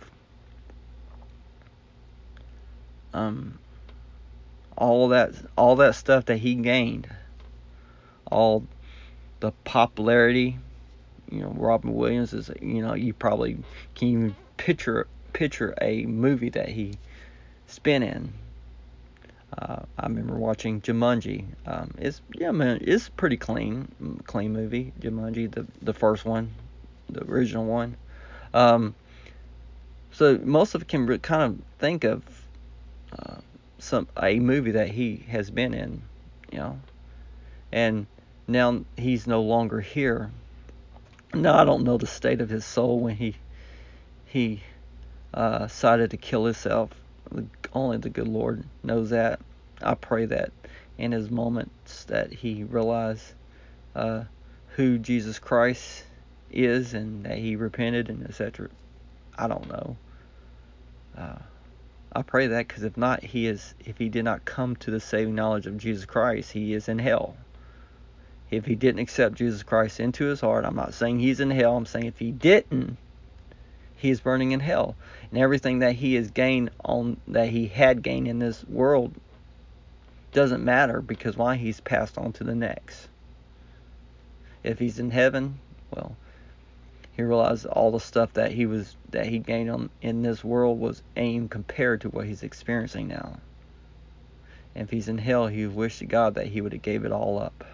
Um, all that all that stuff that he gained, all the popularity. You know, Robin Williams is. You know, you probably can even picture picture a movie that he spent in. Uh, I remember watching Jumanji. Um, it's yeah, man, it's pretty clean, clean movie. Jumanji, the the first one, the original one. Um, so most of it can kind of think of uh, some a movie that he has been in, you know, and now he's no longer here. Now I don't know the state of his soul when he he uh, decided to kill himself. Only the good Lord knows that. I pray that in his moments that he realized uh, who Jesus Christ is and that he repented and et cetera. I don't know. Uh, I pray that because if not, he is. If he did not come to the saving knowledge of Jesus Christ, he is in hell. If he didn't accept Jesus Christ into his heart, I'm not saying he's in hell. I'm saying if he didn't, he is burning in hell, and everything that he has gained on that he had gained in this world doesn't matter because why he's passed on to the next. If he's in heaven, well, he realized all the stuff that he was that he gained on in this world was aimed compared to what he's experiencing now. And if he's in hell, he wished to God that he would have gave it all up.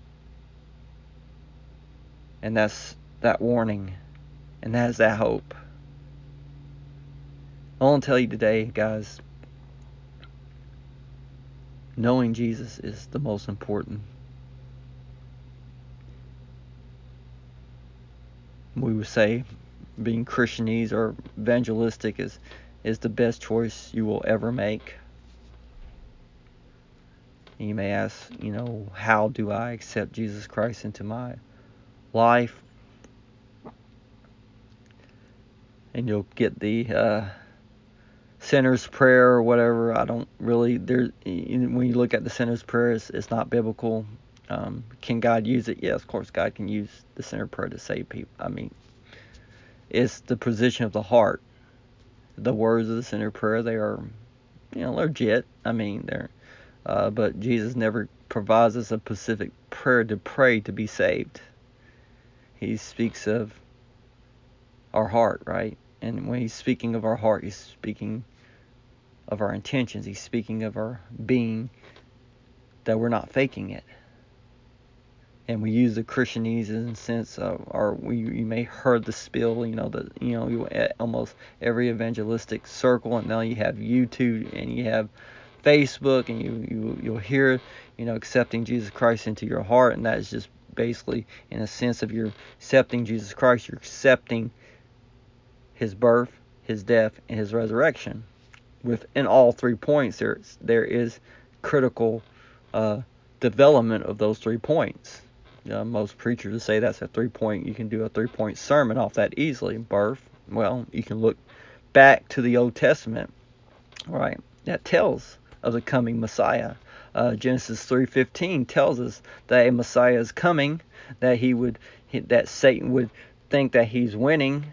And that's that warning, and that is that hope. I want to tell you today, guys, knowing Jesus is the most important. We would say being Christianese or evangelistic is, is the best choice you will ever make. And you may ask, you know, how do I accept Jesus Christ into my life? And you'll get the uh, sinner's prayer or whatever. I don't really, there. When you look at the sinner's prayer, it's, it's not biblical. Um, can God use it? Yes, of course, God can use the sinner's prayer to save people. I mean, it's the position of the heart. The words of the sinner's prayer, they are, you know, legit. I mean, they're, uh, but Jesus never provides us a specific prayer to pray to be saved. He speaks of our heart, right? And when he's speaking of our heart, he's speaking of our intentions. He's speaking of our being, that we're not faking it. And we use the Christianese in the sense of, or we you may heard the spill, you know, the you know you, almost every evangelistic circle, and now you have YouTube and you have Facebook, and you you you'll hear, you know, accepting Jesus Christ into your heart, and that is just basically in a sense of you're accepting Jesus Christ, you're accepting his birth, his death, and his resurrection. Within all three points, there there is critical uh, development of those three points. Uh, most preachers say that's a three-point. You can do a three-point sermon off that easily. Birth. Well, you can look back to the Old Testament, right? That tells of the coming Messiah. Uh, Genesis three fifteen tells us that a Messiah is coming. That he would, that Satan would think that he's winning,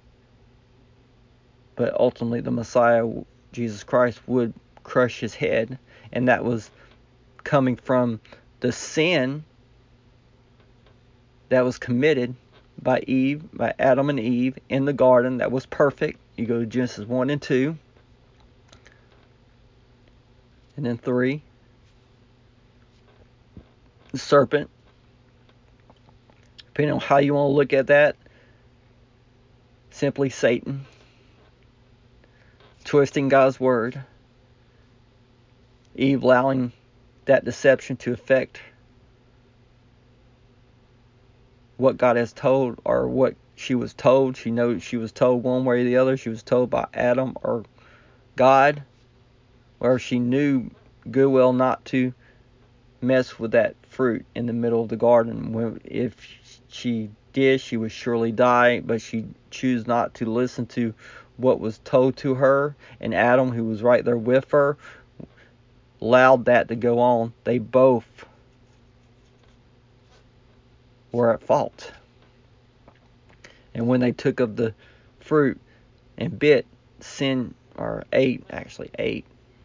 but ultimately the Messiah, Jesus Christ, would crush his head, and that was coming from the sin that was committed by Eve, by Adam and Eve in the garden that was perfect. You go to Genesis one and two, and then three. The serpent, depending on how you want to look at that, simply Satan twisting God's word, Eve allowing that deception to affect what God has told, or what she was told. She knows she was told one way or the other. She was told by Adam or God, or she knew good well not to mess with that fruit in the middle of the garden. When, if she did, she would surely die, but she chose not to listen to what was told to her, and Adam, who was right there with her, allowed that to go on. They both were at fault. And when they took of the fruit and bit, sin, or ate, actually ate,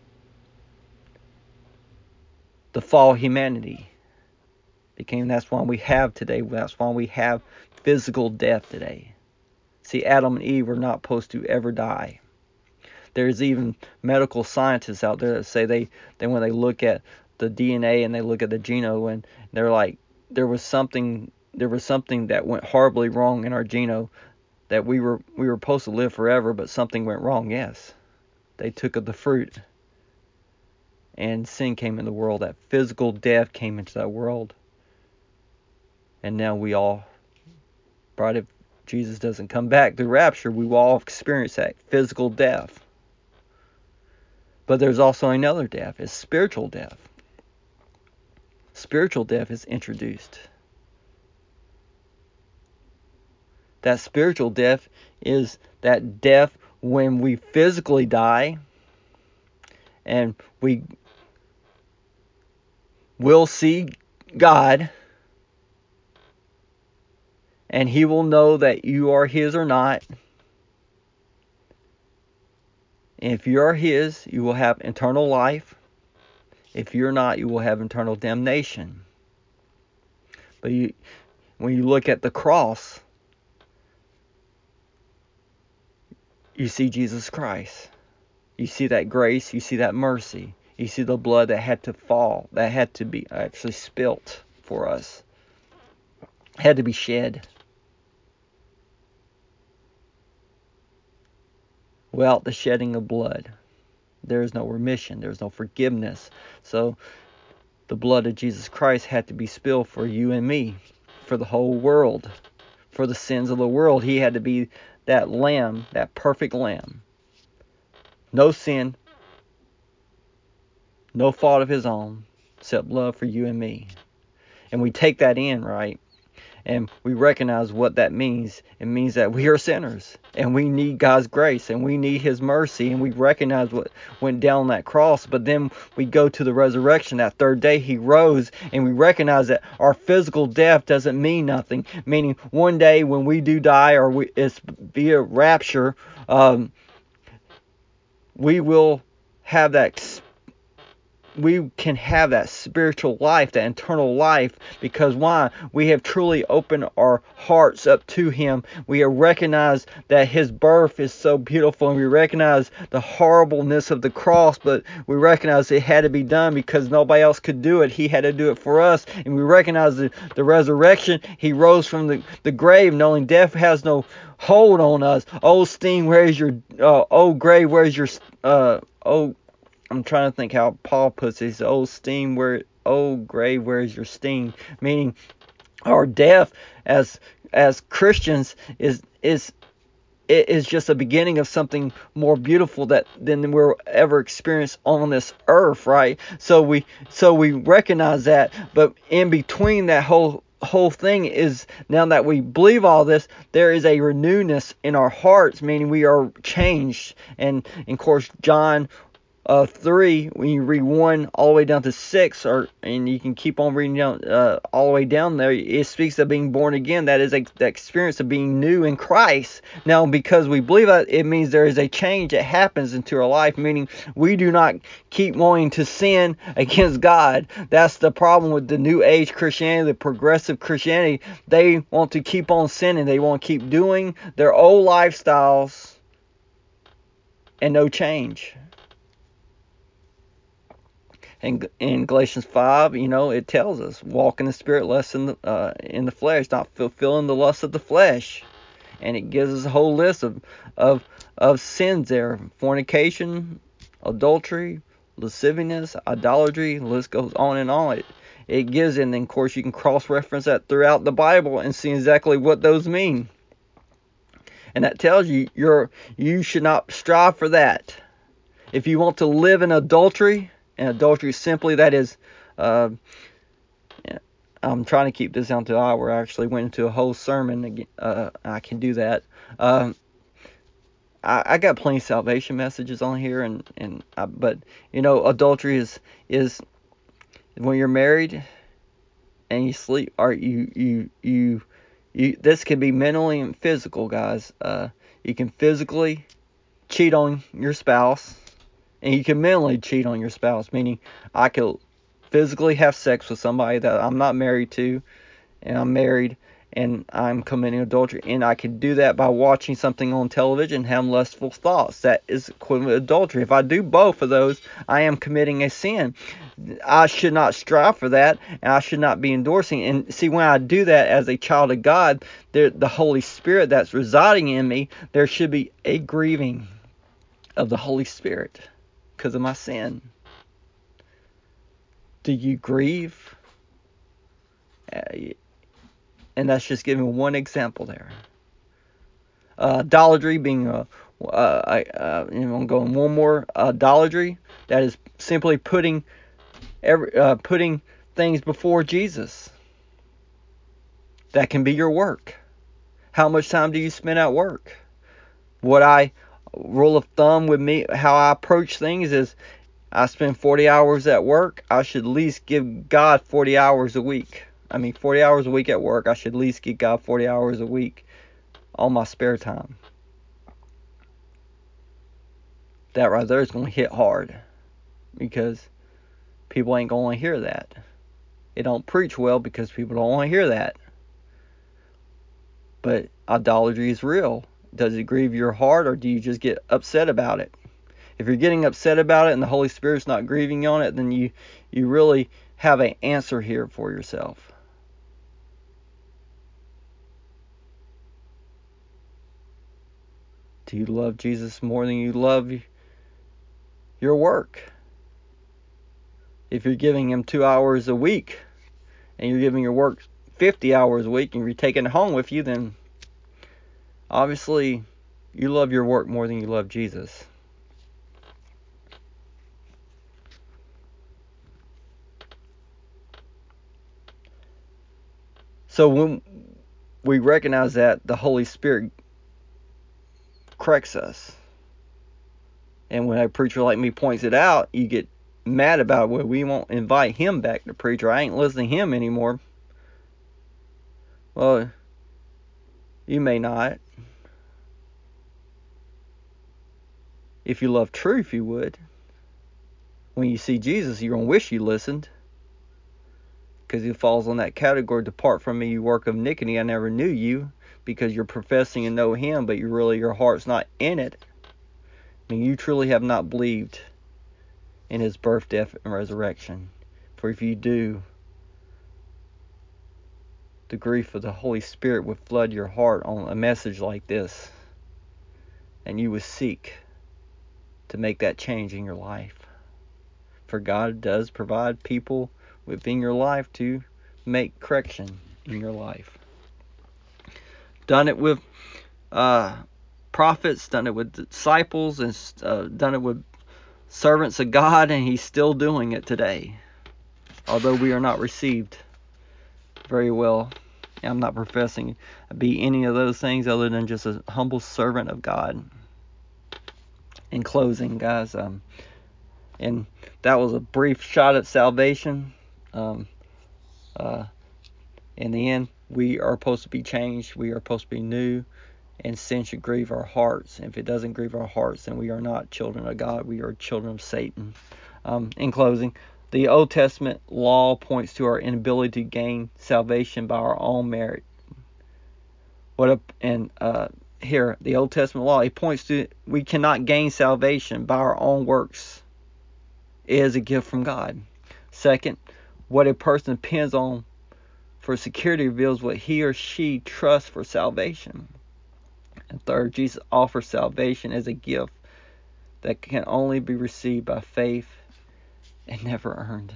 the fall of humanity became, that's why we have today, that's why we have physical death today. See, Adam and Eve were not supposed to ever die. There's even medical scientists out there that say they, they when they look at the D N A and they look at the genome, and they're like, there was something there was something that went horribly wrong in our genome, that we were we were supposed to live forever, but something went wrong. Yes, they took of the fruit, and sin came in the world. That physical death came into that world, and now we all, right, if Jesus doesn't come back, the rapture, we will all experience that physical death. But there's also another death. It's spiritual death. Spiritual death is introduced. That spiritual death is that death when we physically die, and we will see God, and he will know that you are his or not. And if you are his, you will have eternal life. If you're not, you will have eternal damnation. But you, when you look at the cross, you see Jesus Christ. You see that grace. You see that mercy. You see the blood that had to fall, that had to be actually spilt for us, had to be shed. Without the shedding of blood, there is no remission. There is no forgiveness. So the blood of Jesus Christ had to be spilled for you and me, for the whole world, for the sins of the world. He had to be that lamb, that perfect lamb. No sin, no fault of his own, except love for you and me. And we take that in, right? And we recognize what that means. It means that we are sinners, and we need God's grace, and we need his mercy, and we recognize what went down on that cross. But then we go to the resurrection. That third day he rose, and we recognize that our physical death doesn't mean nothing. Meaning one day when we do die, or we, it's via rapture, um, we will have that we can have that spiritual life, that eternal life, because why? We have truly opened our hearts up to him. We have recognized that his birth is so beautiful, and we recognize the horribleness of the cross, but we recognize it had to be done because nobody else could do it. He had to do it for us. And we recognize the, the resurrection. He rose from the, the grave, knowing death has no hold on us. Oh, sting, where's your, uh, oh, grave, where's your, uh, oh, I'm trying to think how Paul puts it. He says, "Oh sting, where, oh grave, where is your sting?" Meaning, our death as as Christians is is it is just a beginning of something more beautiful that than we'll ever experience on this earth, right? So we so we recognize that, but in between that whole whole thing is, now that we believe all this, there is a renewedness in our hearts, meaning we are changed. And, and of course, John Uh, three, when you read one all the way down to six, or and you can keep on reading down uh, all the way down there, it speaks of being born again. That is a, the experience of being new in Christ. Now, because we believe that, it means there is a change that happens into our life, meaning we do not keep wanting to sin against God. That's the problem with the New Age Christianity, the progressive Christianity. They want to keep on sinning. They want to keep doing their old lifestyles and no change. And in Galatians five, you know, it tells us, walk in the spirit, less in the, uh, in the flesh, not fulfilling the lust of the flesh. And it gives us a whole list of, of, of sins there. Fornication, adultery, lasciviousness, idolatry, the list goes on and on. It, it gives, and then of course you can cross-reference that throughout the Bible and see exactly what those mean. And that tells you you're, you should not strive for that. If you want to live in adultery, and adultery simply, that is, uh, yeah, I'm trying to keep this down to an hour. I actually went into a whole sermon. Uh, I can do that. Um, I, I got plenty of salvation messages on here, and and I, but you know, adultery is is when you're married and you sleep, or you you you you. This can be mentally and physical, guys. Uh, you can physically cheat on your spouse. And you can mentally cheat on your spouse, meaning I could physically have sex with somebody that I'm not married to, and I'm married, and I'm committing adultery. And I can do that by watching something on television and having lustful thoughts. That is equivalent to adultery. If I do both of those, I am committing a sin. I should not strive for that, and I should not be endorsing. And see, when I do that as a child of God, there, the Holy Spirit that's residing in me, there should be a grieving of the Holy Spirit because of my sin. Do you grieve? Uh, and that's just giving one example there. Uh, idolatry being a, uh, I, uh, I'm going one more. Uh, idolatry, that is simply putting every uh, putting things before Jesus. That can be your work. How much time do you spend at work? What I rule of thumb with me, how I approach things is, I spend forty hours at work. I should at least give God forty hours a week. I mean, forty hours a week at work. I should at least give God forty hours a week on my spare time. That right there is going to hit hard, because people ain't going to hear that. It don't preach well because people don't want to hear that. But idolatry is real. Does it grieve your heart, or do you just get upset about it? If you're getting upset about it and the Holy Spirit's not grieving on it, then you, you really have an answer here for yourself. Do you love Jesus more than you love your work? If you're giving him two hours a week and you're giving your work fifty hours a week and you're taking it home with you, then obviously you love your work more than you love Jesus. So when we recognize that, the Holy Spirit corrects us. And when a preacher like me points it out, you get mad about it. Well, we won't invite him back to preach, or I ain't listening to him anymore. Well, you may not. If you love truth, you would. When you see Jesus, you're going to wish you listened. Because he falls on that category, depart from me, you work of iniquity, I never knew you. Because you're professing to know him, but you really, your heart's not in it. I mean, you truly have not believed in his birth, death, and resurrection. For if you do, the grief of the Holy Spirit would flood your heart on a message like this. And you would seek to make that change in your life. For God does provide people within your life to make correction in your life. Done it with uh, prophets, done it with disciples, and uh, done it with servants of God, and he's still doing it today. Although we are not received very well. I'm not professing to be any of those things other than just a humble servant of God. In closing, guys, um, and that was a brief shot at salvation. Um, uh, in the end, we are supposed to be changed. We are supposed to be new. And sin should grieve our hearts. If it doesn't grieve our hearts, then we are not children of God. We are children of Satan. Um, in closing, the Old Testament law points to our inability to gain salvation by our own merit. What a, and uh, here, the Old Testament law, it points to we cannot gain salvation by our own works. It is a gift from God. Second, what a person depends on for security reveals what he or she trusts for salvation. And third, Jesus offers salvation as a gift that can only be received by faith and never earned.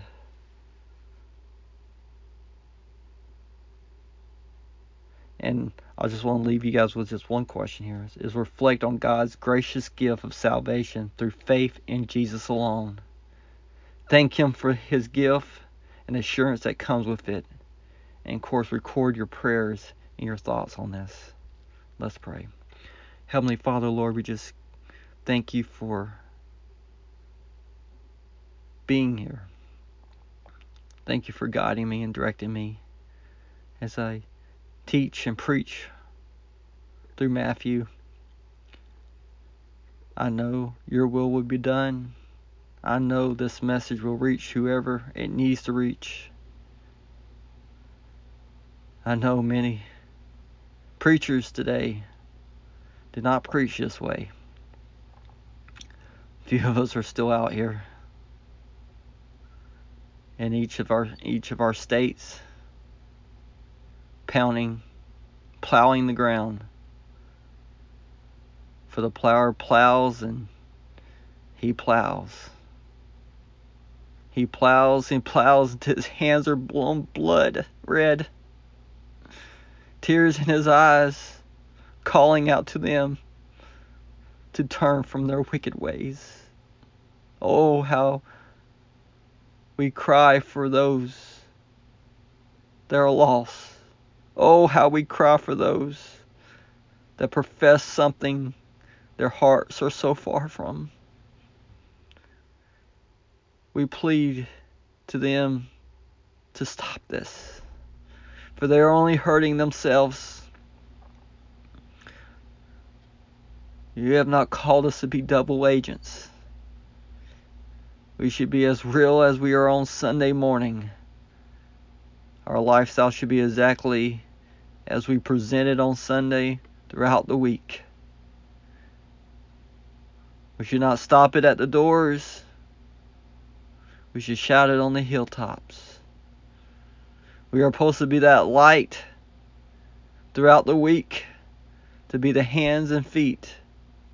And I just want to leave you guys with just one question here. Is, is reflect on God's gracious gift of salvation through faith in Jesus alone. Thank him for his gift and assurance that comes with it. And of course, record your prayers and your thoughts on this. Let's pray. Heavenly Father, Lord, we just thank you for being here. Thank you for guiding me and directing me as I teach and preach through Matthew. I know your will will be done. I know this message will reach whoever it needs to reach. I know many preachers today did not preach this way. Few of us are still out here in each of our each of our states, pounding, plowing the ground. For the plower plows and he plows. He plows and plows until his hands are blown blood red. Tears in his eyes, calling out to them to turn from their wicked ways. Oh, how we cry for those that are lost. Oh, how we cry for those that profess something their hearts are so far from. We plead to them to stop this, for they are only hurting themselves. You have not called us to be double agents. We should be as real as we are on Sunday morning. Our lifestyle should be exactly as we present it on Sunday throughout the week. We should not stop it at the doors. We should shout it on the hilltops. We are supposed to be that light throughout the week, to be the hands and feet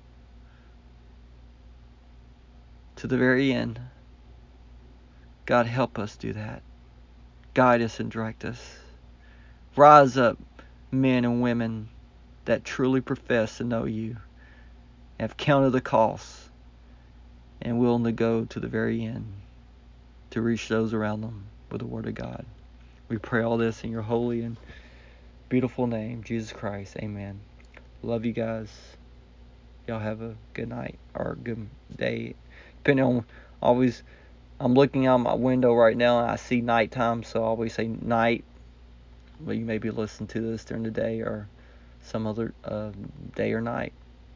to the very end. God, help us do that. Guide us and direct us. Rise up, men and women that truly profess to know you, have counted the cost, and willing to go to the very end to reach those around them with the Word of God. We pray all this in your holy and beautiful name, Jesus Christ. Amen. Love you guys. Y'all have a good night or a good day. Depending on, always, I'm looking out my window right now and I see nighttime, so I always say night. But you may be listening to this during the day or some other uh, day or night.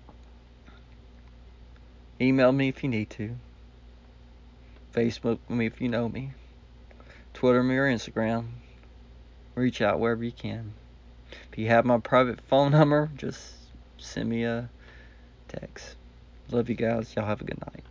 Email me if you need to. Facebook me if you know me. Twitter me or Instagram. Reach out wherever you can. If you have my private phone number, just send me a text. Love you guys. Y'all have a good night.